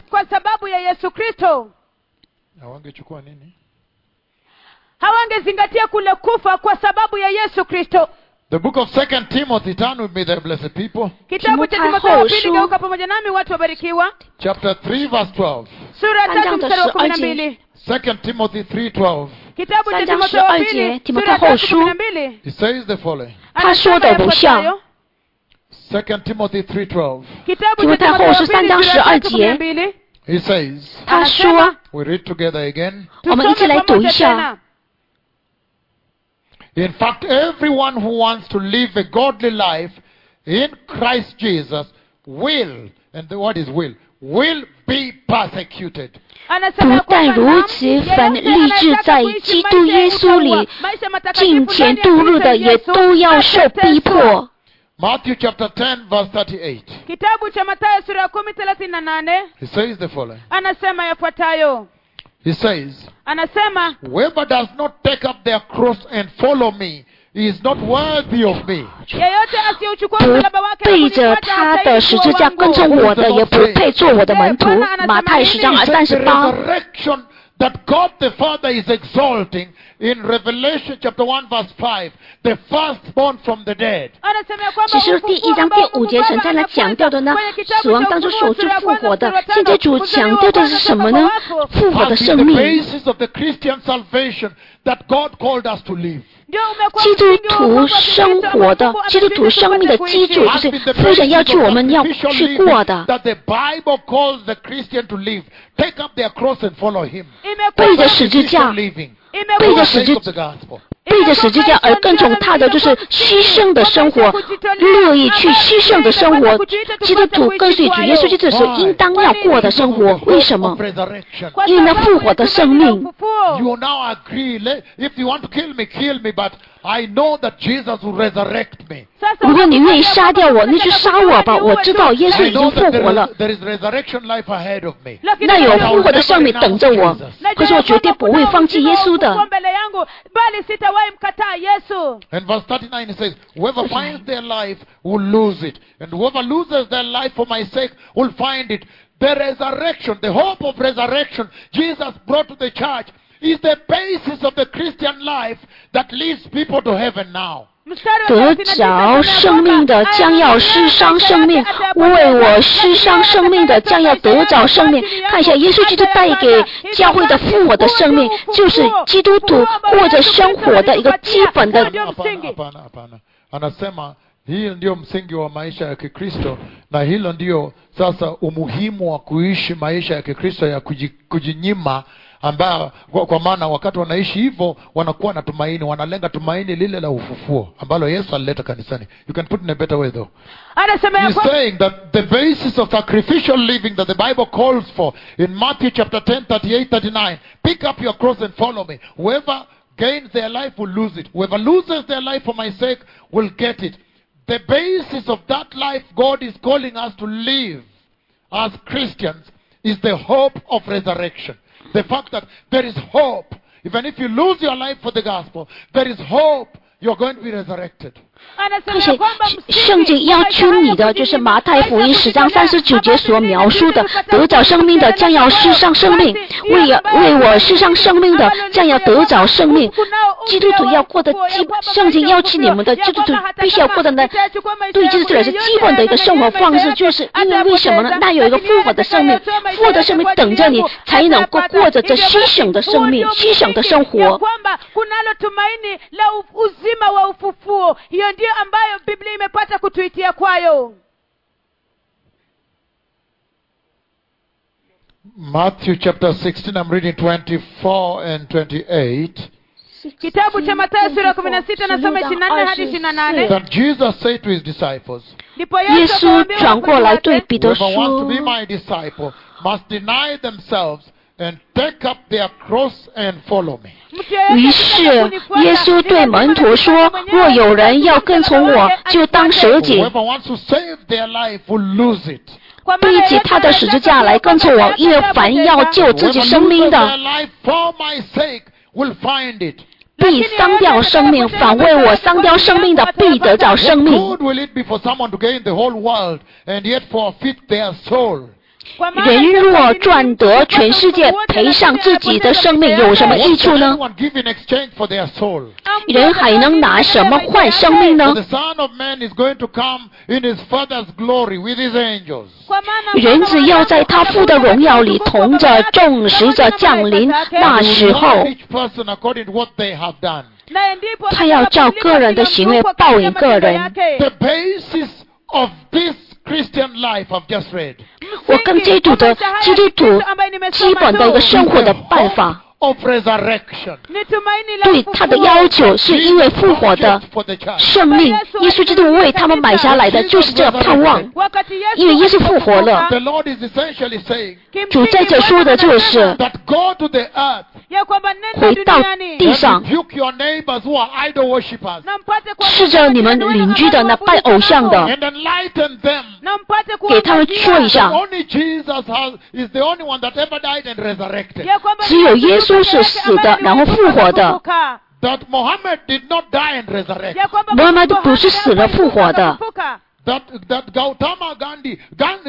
hawangezingatia kule kufa kwa sababu ya Yesu Kristo.
The book of 2 Timothy, turn with me there, blessed people.
Kitabu cha Timotheo pili, geuka pamoja nami watu wabarikiwa.
Chapter 3 verse 12.
Sura 3 mstari wa 12.
2 Timothy 3:12.
Kitabu cha Timotheo pili, sura 3:12.
It says the following.
他说的不像。
2 Timothy 3:12.
提摩太后书3章12节。
He says.
他说。
We read together again.
我们一起来读一下。
In fact, everyone who wants to live a godly life in Christ Jesus will, and the word is will be persecuted.
不但如此，凡立志在基督耶稣里敬虔度日的，也都要受逼迫。
Matthew chapter 10 verse 38.
Kitabu cha Mathayo sura ya 10:38.
He says the following.
Anasema yafuatayo.
He says,
anasema,
whoever does not take up their cross and follow me is not worthy of me.
不背着他的十字架跟从我的，也不配做我的门徒。马太10章38。
That God the Father is exalting in Revelation chapter 1 verse 5, the firstborn from the dead.
其实第1章第5节神在那强调的呢，死亡当中首次复活的。现在主强调的是什么呢？复活的生命。
The basis of the Christian salvation that God called us to live.
基督徒生活的，基督徒生命的基础就是父神要求我们要去过的。
That the Bible calls the Christian to live. Take up their cross and follow him.
背着十字架，背着十字架而跟从他的，就是牺牲的生活，乐意去牺牲的生活。基督徒跟随主耶稣基督是应当要过的生活。为什么？因为那复活的生命。
You now agree. If you want to kill me, kill me. But I know that Jesus will resurrect me.
如果你愿意杀掉我，那就杀我吧。我知道耶稣已经复活了。
There is resurrection life ahead of me.
那有复活的生命等着我，可是我绝对不会放弃耶稣的。
And verse 39 it says, whoever finds their life will lose it, and whoever loses their life for my sake will find it. The resurrection, the hope of resurrection Jesus brought to the church is the basis of the Christian life that leads people to heaven now.
得着生命的将要失伤生命，为我失伤生命的将要得着生命。看一下耶稣基督带给教会的复活的生命，就是基督徒过着生活的一个基本的。
Anasema hii ndio msingi wa maisha ya Kikristo, na hilo ndio sasa umuhimu wa kuishi maisha ya Kikristo ya kujinyima, ambao kwa maana wakati wanaishi hivyo wanakuwa na tumaini, wanalenga tumaini lile la ufufuo ambalo Yesu alileta kanisani. You can put in a better way though. He's saying that the basis of sacrificial living that the Bible calls for in Matthew chapter 10, 38, 39, pick up your cross and follow me. Whoever gains their life will lose it. Whoever loses their life for my sake will get it. The basis of that life God is calling us to live as Christians is the hope of resurrection. The fact that there is hope. Even if you lose your life for the gospel, there is hope you're going to be resurrected.
看谁圣经要求你的，就是马太福音10章39节所描述的，得着生命的将要失伤生命，为我失伤生命的将要得着生命。基督徒要过的圣经要求你们的基督徒必须要过的呢，对基督徒来说基本的一个生活方式，就是因为为什么呢？那有一个复活的生命，复活的生命等着你，才能够过着这牺牲的生命，牺牲的生活。
ndio ambayo Biblia imepata kutuitia kwayo.
Matthew chapter 16, I'm reading 24 and 28.
Kitabu cha Mathayo sura 16 nasoma 24 hadi 28.
That Jesus said to his disciples,
耶稣转过来对彼得说
whoever wants to be my disciple must deny themselves and take up their cross and follow me.
于是耶稣对门徒说，若有人要跟从我，就当舍己，
Whoever wants to save their life will lose it.
背起他的十字架来跟从我，因为凡要救自己生命的，
Whoever loses their life for my sake will find it.
必丧掉生命；反为我丧掉生命的，必得着生命。
What good will it be for someone to gain the whole world and yet forfeit their soul?
人若赚得全世界，赔上自己的生命，有什么益处呢？
What can anyone give in exchange for their soul?
人还能拿什么换生命呢
The？ Son of Man is going to come in his Father's glory with his angels.
人只要在他父的荣耀里，同着众使者降临，那时候
Each person according to what they have done.
他要照个人的行为报应个人。
The basis of this Christian life I've just read.
我跟基督徒基本的一个生活的办法。
of resurrection.
对他的要求是因为复活的生命，耶稣基督为他们买下来的就是这盼望。因为耶稣复活了，
The Lord is essentially saying
主在这说的就是
that go to the earth
回到地上，
and rebuke your neighbors who are idol worshippers
斥责你们邻居的那拜偶像的，
and enlighten them.
给他们说一下，
Only Jesus is the only one that ever died and resurrected.
只有耶稣是死的，然后复活的。
That Muhammad did not die and resurrect.
穆罕默德不是死了复活的。
That Gautama Gandhi,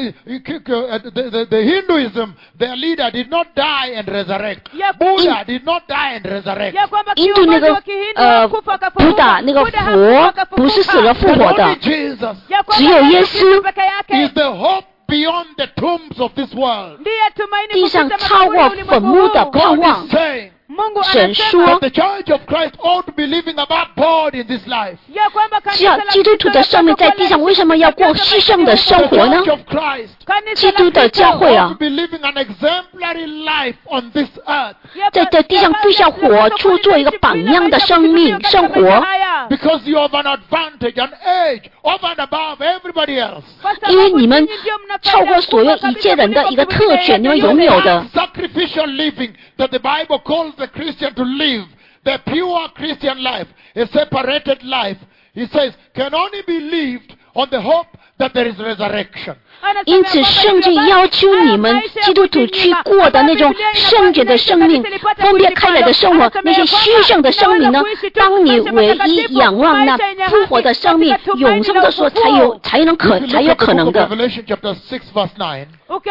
the Hinduism, their leader did not die and resurrect. Buddha did not die and resurrect.
印度那个布达那个佛不是死了复活的，
Only Jesus
只有耶稣
is the hope beyond the tombs of this world.
地上超过坟墓的盼
God
望
is。saying
神
that
说，
the Church of Christ ought to be living above board in this life.
只要基督徒的生命在地上，为什么要过世上的生
The
活呢
Church？ of Christ
基督的教会
ought
啊
to，be living an exemplary life on this earth.
在这地上必须要活出做一个榜样的生命生活，
Because you have an advantage, an edge over and above everybody else.
因为你们超过所有一切人的一个特权，你们拥有的。
Sacrificial living that the Bible calls the Christian to live, the pure Christian life, a separated life, he says, can only be lived on the hope that there is resurrection.
因此，圣经要求你们基督徒去过的那种圣洁的生命，分别开来的生活，那些虚圣的生命呢？当你唯一仰望那复活的生命、永生的时候，才有可能的。
Revelation chapter 6 verse 9.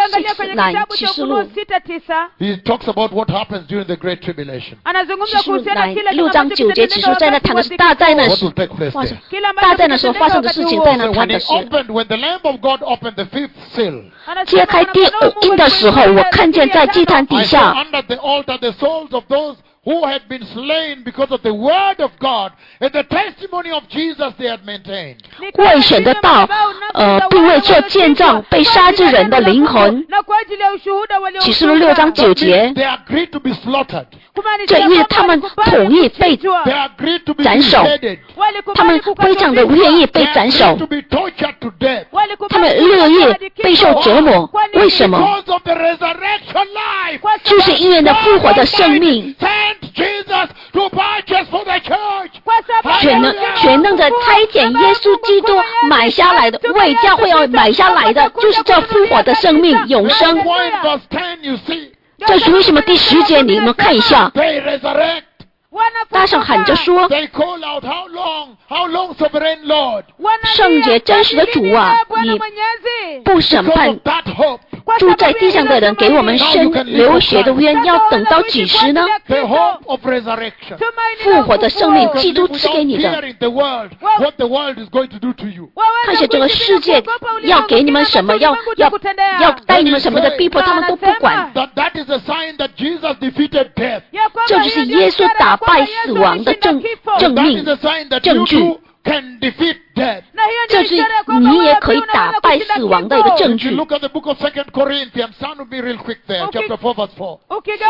He talks about what happens during the Great Tribulation.
6章9节启示在那谈的是大灾难
What
时
will take place
发生
there?
大灾难时候发生的事情，在那
So
谈
when
的
he
是。
when the Lamb of God opened the fifth seal,
揭开第五印的时候，我看见在祭坛底
I saw
下，
under the altar the souls of those who had been slain because of the word of God and the testimony of Jesus they had maintained.
为神的道，并为做见证被杀之人的灵魂。启示录6章9节，
They agreed to be slaughtered.
这因为他们同意被
They agreed to be
斩首，
beheaded.
他们非常的愿意被
They
斩
agreed
首
to，be tortured to death.
他们乐意备受折磨。为什么？
Because of the resurrection life.
就是因为那复活的生命，
Sent Jesus to purchase for the church.
全能的差遣耶稣基督买下来的，为教会要买下来的，就是这复活的生命永生。
Why in verse 10 you see
这是为什么第10节你们看一下，
they resurrect.
大声喊着说：
They call out, how long, sovereign Lord?
圣洁真实的主啊，你不审
Because
判
of that hope,
住在地上的人，给我们生流血的冤，要等到几时呢？
the hope of resurrection.
复活的生命，基督
Live
赐给
without
你的。
fearing the world, what the world is going to do to you.
看见这个世界要给你们什么，要带你们什么的逼迫，他们都不管。
That is a sign that Jesus defeated death.
这就是耶稣打败死亡的证
That
明
is a sign that
证
you
据。
too can defeat death.
这是你也可以打败死亡的一个证
If you
据。
look at the book of 2 Corinthians, turn with me real quick there, chapter 4 verse 4.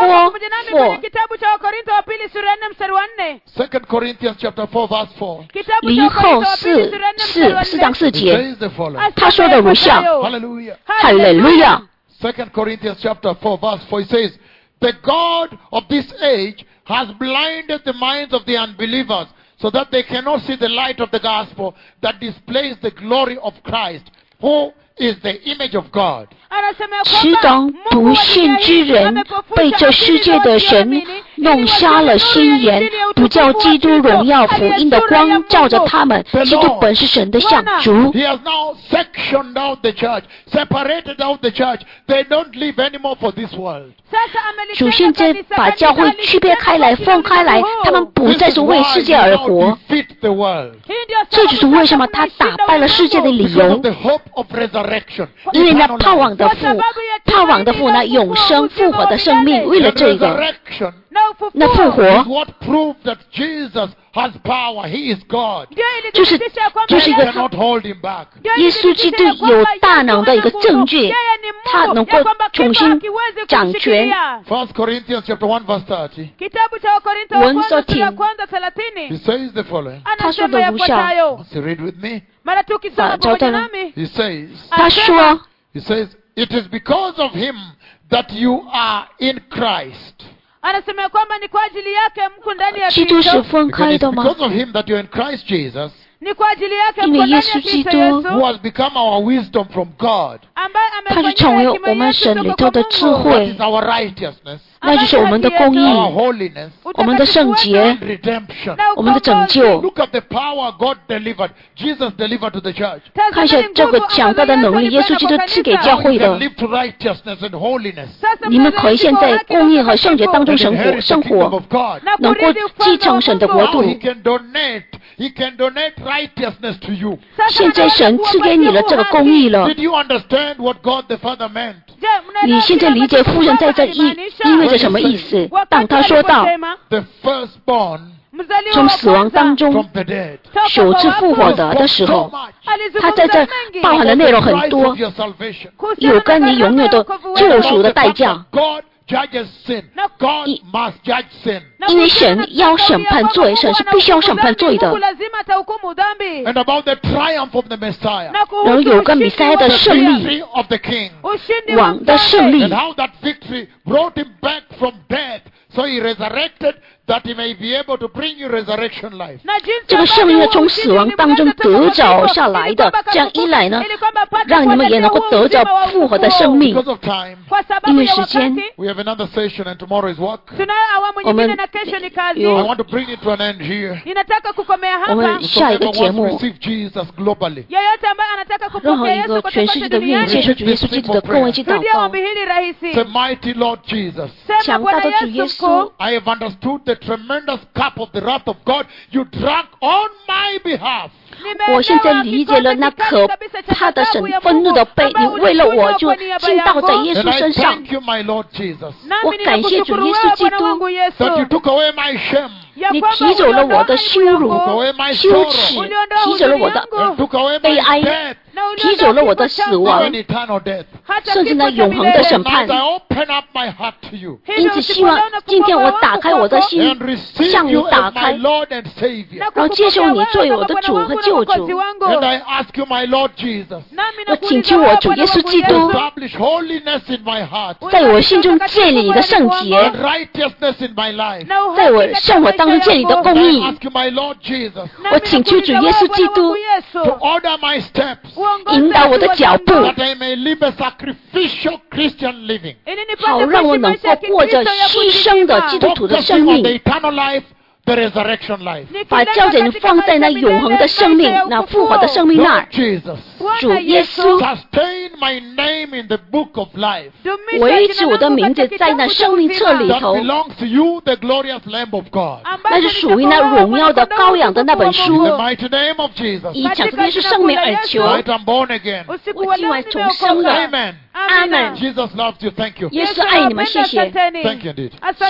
2 Corinthians chapter 4 verse 4.
林后4章4
It
节，
says the following.
他说的如下：
Hallelujah.
哈利路亚。
2 Corinthians chapter 4 verse 4, it says, the God of this age has blinded the minds of the unbelievers so that they cannot see the light of the gospel that displays the glory of Christ, who is the image of God.
此等不信之人被这世界的神弄瞎了心眼，不叫基督荣耀福音的光照着他们。基督本是神的像主，
He has now sectioned out the church, separated out the church. They don't live anymore for this world.
主现在把教会区别开来、分开来，他们不
This
再
is
是为
why
世
he
界而
now
活。
defeat the world.
这就是为什么他打败了世界的理
Because
由
of，the hope of resurrection.
因为那
Eternal
盼
life.
望的父，那永生复活的生命，为了
And
这个，
resurrection
那复活
is what proved that Jesus has power. He is God.
就是一
You
个
cannot hold him back.
耶稣基督有大能的一个证据。 他能够重新掌权。
1 Corinthians chapter 1 verse 30.
kitabu cha Wakorintho wa kwanza sura ya kwanza 30
He says the following.
anasema yafuatayo.
So read with me.
Mara tukisoma pamoja nami.
He says, he says, it is because of him that you are in Christ.
Anasema kwamba ni kwa ajili yake mko ndani ya
基督是
Kristo.
分开的吗？
Because of him that you're in Christ Jesus,
Ni kwa ajili yake
因为
mko ndani
耶
ya
稣基
Kristo
督
who
Yesu
has become our wisdom from God.
ambaye
他是成为
amefanyika
我
hekima
们
yetu
神里
kutoka
头的
kwa
智
Mungu.
That
慧
is，our righteousness,
那就是我们的公
our
义，
holiness,
我们的圣洁，
and redemption.
Na
我们的拯救。
Look at the power God delivered, Jesus delivered to the church.
看一下这个强大的能力，耶稣基督赐给教
How
会
we can
的。
live to righteousness and holiness.
你们可以现在公义和圣洁当中
And
生
inherit
活，
the
生
kingdom
活
of God.
能够继承神的国
Now
度。
he can donate righteousness to you.
现在神赐给你了这个公义了，
Did you understand what God the Father meant?
你现在理解父神在这意味着什么意思？当他说到
The firstborn
从死亡当中
from the dead.
首次复活的时
So
候，
much
他在这包含的内容
the
很
price
多
of，your salvation.
有跟你永远的救赎的代价。
God judges sin. God must judge sin.
因为神要审判罪，神是必须要审判罪的。
And about the triumph of the Messiah.
然后有个弥赛亚的
The
胜利，
victory of the King.
王的胜利
And，how that victory brought him back from death. So he resurrected that he may be able to bring you resurrection life.
这个胜利呢从死亡当中得着下来的，这样一来呢，让你们也能够得着复活的生命。
Because of time,
因为时间，
we have another session and tomorrow is work.
我们
I
有
want to bring it to an end here.
ninataka kukomea
我
hapa
们下一
Whoever
个节
wants to
目，
receive Jesus globally.
yeyote ambaye anataka
任何
kupokea
一
Yesu
个
kwa
全世
kote
界的愿意接
duniani
受主耶稣基督的跟我一起祷
rudia
告
ombi。hili rahisi
Say, mighty Lord Jesus,
sema
强大
Bwana
的主耶
Yesu
稣
mkuu，
I have understood the tremendous cup of the wrath of God you drank on my behalf.
我现在理解了那可怕的神愤怒的杯，你为了我就倾倒在耶
And
稣
I
身上。
thank you, my Lord Jesus,
我感谢主耶稣基督，
that you took away my shame,
你提走了我的羞辱、
took away my
羞
sorrow,
耻，提走了我的
and took away
悲
my
哀，
death,
提走了我的死亡
even，eternal death.
甚至那永恒的审
And
判
as。I open up my heart to you
因此，希望今天我打开我的心，
and receive
向你
you
打
as my
开，
Lord and Savior.
然后接受你作为我的主和救主。
And I ask you, my Lord Jesus,
我请求我主耶稣基督
establish holiness in my heart
在我心中建立你的圣洁，
and righteousness in my life.
在我生活当中建立你的公
I
义。
ask you, my Lord Jesus,
我请求主耶稣基督
to order my steps
引导我的脚步，
that I may live a sacrificial Christian living,
好让我能够过着牺牲的基督徒的生
focusing on the
命，
eternal life, the resurrection life.
把焦点放在那永恒的生命、那复活的生命那
Lord
儿。
Jesus,
主耶稣，
sustain my name in the book of life
维持我的名字在那生命册里
that
头，
belongs to you, the glorious Lamb of God.
那是属于那荣耀的羔羊的那本
In
书。
the mighty name of Jesus,
以讲主耶稣圣名而求，
tonight I'm born again.
我今晚重生了。
Amen.
阿门。
Jesus loves you. Thank you.
耶稣爱你们，谢谢。
Thank you indeed.